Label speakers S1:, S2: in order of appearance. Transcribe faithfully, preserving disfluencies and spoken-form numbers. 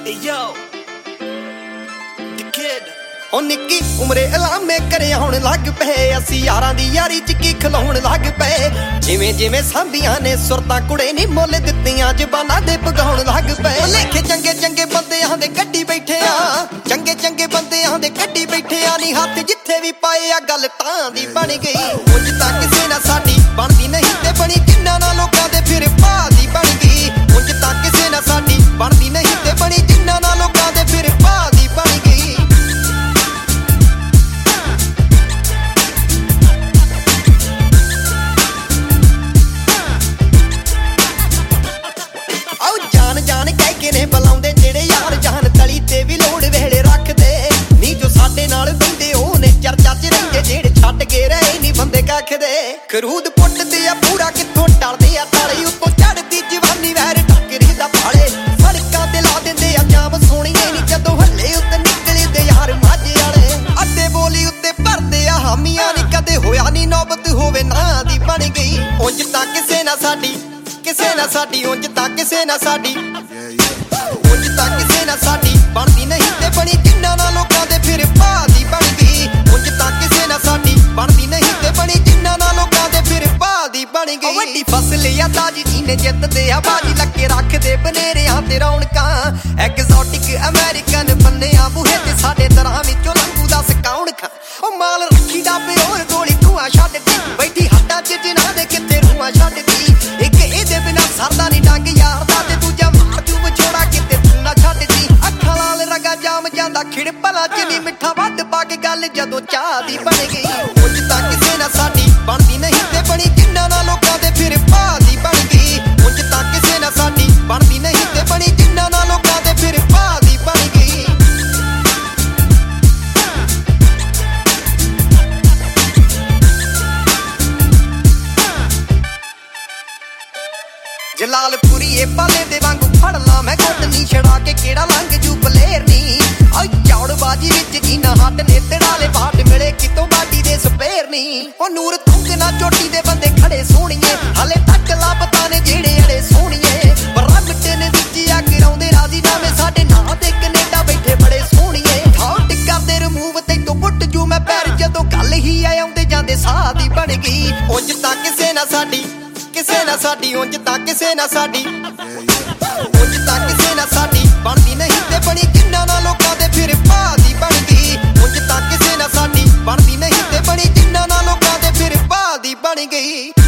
S1: Yo, the kid.
S2: ਉਹ ਨਿੱਕੀ ਉਮਰੇ ਇਲਾਮੇ ਕਰੇ ਆਉਣ ਲੱਗ ਪਏ, ਅਸੀਂ ਯਾਰਾਂ ਦੀ ਯਾਰੀ ਚ ਕੀ ਖਲਾਉਣ ਲੱਗ ਪਏ। ਜਿਵੇਂ ਜਿਵੇਂ ਸਾਂਭੀਆਂ ਨੇ ਸੁਰਤਾਂ ਕੁੜੇ ਨੀ ਮੁੱਲ ਦਿੱਤੀਆਂ, ਜ਼ਬਾਨਾਂ ਦੇ ਪਗਾਉਣ ਲੱਗ ਪਏ। ਲੇਖੇ ਚੰਗੇ ਚੰਗੇ ਬੰਦਿਆਂ ਦੇ ਕੱਢੀ ਬੈਠੇ ਆ, ਚੰਗੇ ਚੰਗੇ ਬੰਦਿਆਂ ਦੇ ਕੱਢੀ ਬੈਠੇ ਆ ਨੀ ਹੱਥ ਜਿੱਥੇ ਵੀ ਪਾਏ ਆ ਗੱਲ ਤਾਂ ਦੀ ਬਣ ਗਈ। ਉਂਝ ਤਾਂ ਕਿਸੇ ਨਾਲ ਸਾਡੀ ਬਣਦੀ ਨਹੀਂ ਤੇ ਬਣੀ ਜਿੰਨਾਂ ਨਾਲ ਲੋਕਾਂ ਦੇ ਫਿਰ ਭਾਅ ਦੀ ਬਣ ਗਈ। ਉਂਝ ਤਾਂ ਕਿਸੇ ਨਾਲ ਸਾਡੀ ਬਣਦੀ ਨਹੀਂ ਤੇ ਬਣੀ ਜਿੰਨਾਂ ਨਾਲ ਲੋਕਾਂ ਦੇ ਫਿਰ ਭਾਅ ਦੀ ਬਣ ਗਈ। ਜਾਨ ਜਾਨ ਕਹਿ ਕੇ ਨੇ ਬੁਲਾਉਂਦੇ ਜਿਹੜੇ ਯਾਰ ਜਾਨ ਤਲੀ ਤੇ ਵੀ ਲੋੜ ਵੇਲੇ ਰੱਖਦੇ ਨੀ, ਜੋ ਸਾਡੇ ਨਾਲ ਬੰਦੇ ਉਹ ਨੇ ਚਰਚਾ ਚ ਰਹਿੰਦੇ ਜਿਹੜੇ ਛੱਡ ਕੇ ਰਹੇ ਨੀ ਬੰਦੇ ਕੱਖਦੇ। ਖਰੂਦ ਪੁੱਟਦੇ ਆ ਪੂਰਾ ਕਿੱਥੋਂ ਟਲਦੇ ਆ ਤਾਲੇ ਉੱਤੋਂ ਚੜਦੀ ਜਵਾਨੀ ਵੈਰ ਟੱਕਰੀ ਦਾ ਭਾਲੇ। ਸੜਕਾਂ ਤੇ ਲਾ ਦਿੰਦੇ ਆ ਜਾਮ ਸੋਹਣੀਏ ਨੀ ਜਦੋਂ ਹੱਲੇ ਉੱਤੇ ਨਿਕਲਦੇ ਯਾਰ ਮਾਝੇ ਵਾਲੇ। ਅੱਡੇ ਬੋਲੀ ਉੱਤੇ ਭਰਦੇ ਆ ਹਾਮੀਆਂ ਨੀ ਕਦੇ ਹੋਇਆ ਨੀ ਨੌਬਤ ਹੋਵੇ ਨਾ ਦੀ ਬਣ ਗਈ। ਉਂਝ ਤਾਂ ਕਿਸੇ ਨਾ ਸਾਡੀ ਕਿਸੇ ਨਾ ਸਾਡੀ ਉਂਝ ਤਾਂ ਕਿਸੇ ਨਾ ਸਾਡੀ ਉਂਝ ਤਾਂ ਕਿਸੇ ਨਾ ਸਾਡੀ ਬਣਦੀ ਨਹੀਂ ਤੇ ਬਣੀ ਜਿੰਨਾਂ ਨਾਲ ਲੋਕਾਂ ਦੇ ਫਿਰ ਭਾਅ ਦੀ ਬਣ ਗਈ। ਉਂਝ ਤਾਂ ਕਿਸੇ ਨਾ ਸਾਡੀ ਬਣਦੀ ਨਹੀਂ ਤੇ ਬਣੀ ਜਿੰਨਾਂ ਨਾਲ ਲੋਕਾਂ ਦੇ ਫਿਰ ਭਾਅ ਦੀ ਬਣ ਗਈ। ਵੱਡੀ ਫਸਲ ਆ ਤਾਜੀ ਜੀਨੇ ਜਿੱਤਦੇ ਆ ਬਾਜੀ ਲੱਗੇ ਰੱਖਦੇ ਬਨੇਰਿਆਂ ਤੇ ਰੌਣਕਾਂ। ਐਗਜ਼ੋਟਿਕ ਅਮਰੀਕਨ ਬੰਨਿਆਂ ਬੂਹੇ ਤੇ ਸਾਡੇ ਤਰ੍ਹਾਂ ਵਿੱਚੋਂ ਲੰਗੂ ਦਾ ਸਕਾਉਣ ਖਾਂ। ਉਹ ਮਾਲ ਰੱਖੀ ਡਾਬੇ ਹੋਰ ਗੋਲੀ ਧੂਆਂ ਛੱਡਦੀ ਬੈਠੀ ਹੱਟਾਂ ਚ ਜਿਨ੍ਹਾਂ ਦੇ ਕਿਤੇ ਰੂਹਾਂ ਛੱਡਦੀ। ਇੱਕ ਇਹਦੇ ਬਿਨਾ ਸਰਦਾ ਨੀ ਡੰਗ ਯਾਰ ਦਾ ਤੇ ਦੂਜਾ ਮਾਰ ਜੂ ਵਿਛੋੜਾ ਕਿਤੇ ਤੂੰ ਨਾ ਛੱਡਦੀ। ਅੱਖਾਂ ਲਾਲ ਰਗਾ ਜਾਮ ਜਾਂਦਾ ਖਿੜ ਭਲਾ ਚ ਨੀ ਮਿੱਠਾ ਵੱਧ ਪਾ ਕੇ ਗੱਲ ਜਦੋਂ ਚਾਹ ਦੀ ਬਣ ਗਈ। ਉਂਝ ਤਾਂ ਕਿਸੇ ਨਾ ਸਾਡੀ ਬਣਦੀ ਨਹੀਂ ਤੇ ਬਣੀ ਜਿੰਨਾਂ ਨਾਲ ਲੋਕਾਂ ਦੇ ਫਿਰ ਭਾਅ ਦੀ ਬਣ ਗਈ। ਉਂਝ ਤਾਂ ਕਿਸੇ ਨਾ ਸਾਡੀ ਬਣਦੀ ਨਹੀਂ ਤੇ ਬਣੀ ਜਿੰਨਾਂ ਨਾਲ ਲੋਕਾਂ ਦੇ ਫਿਰ ਭਾਅ ਦੀ ਬਣ ਗਈ। ਜਲਾਲਪੁਰੀਏ ਪਾਲੇ ਦੇ ਵਾਂਗੂ ਫੜ ਲਾ ਮੈਂ ਗੁੱਟ ਨੀ ਛੜਾ ਕੇ ਕਿਹੜਾ ਲੰਘ ਜੂ ਬਲੇਰ ਨੀ। ਓਏ ਚੌੜਬਾਜੀ ਵਿੱਚ ਜੀਨਾ ਹੱਟ ਨੇ ਤੜਾਲੇ ਬਾਟ ਮਿਲੇ ਕਿਤੋਂ ਬਾਡੀ ਦੇ ਸਪੇਰ ਨੀ। ਉਹ ਨੂਰ ਤੁੰਗ ਨਾ ਚੋਟੀ ਦੇ ਬੰਦੇ ਖੜੇ ਸੋਹਣੀਏ ਹਲੇ ਤੱਕ ਲੱਭਤਾ ਨੇ ਜਿਹੜੇ ਅੜੇ ਸੋਹਣੀਏ। ਬਰਾ ਮਿੱਟੇ ਨੇ ਵਿੱਚ ਆ ਕਰਾਉਂਦੇ ਰਾਜ਼ੀ ਨਾਵੇਂ ਸਾਡੇ ਨਾਂ ਤੇ ਕੈਨੇਡਾ ਬੈਠੇ ਬੜੇ ਸੋਹਣੀਏ। ਠਾਉਟ ਕਰਦੇ ਰਿਮੂਵ ਤੇ ਤੂੰ ਪੁੱਟ ਜੂ ਮੈਂ ਪੈਰ ਜਦੋਂ ਗੱਲ ਹੀ ਆ ਆਉਂਦੇ ਜਾਂਦੇ ਸਾਹ ਦੀ ਬਣ ਗਈ। ਉਂਝ ਤਾਂ ਕਿਸੇ ਨਾ ਸਾਡੀ ਕਿਸੇ ਨਾ ਸਾਡੀ ਉਂਝ ਤਾਂ ਕਿਸੇ ਨਾ ਸਾਡੀ ਉਂਝ ਤਾਂ ਕਿਸੇ ਨਾ ਸਾਡੀ ਬਣਦੀ ਨਹੀਂ ਤੇ ਬਣੀ ਜਿੰਨਾਂ ਨਾਲ ਲੋਕਾਂ ਦੇ ਫਿਰ ਭਾਅ ਦੀ ਬਣ ਗਈ। ਉਂਝ ਤਾਂ ਕਿਸੇ ਨਾ ਸਾਡੀ ਬਣਦੀ ਨਹੀਂ ਤੇ ਬਣੀ ਜਿੰਨਾਂ ਨਾਲ ਲੋਕਾਂ ਦੇ ਫਿਰ ਭਾਅ ਦੀ ਬਣ ਗਈ।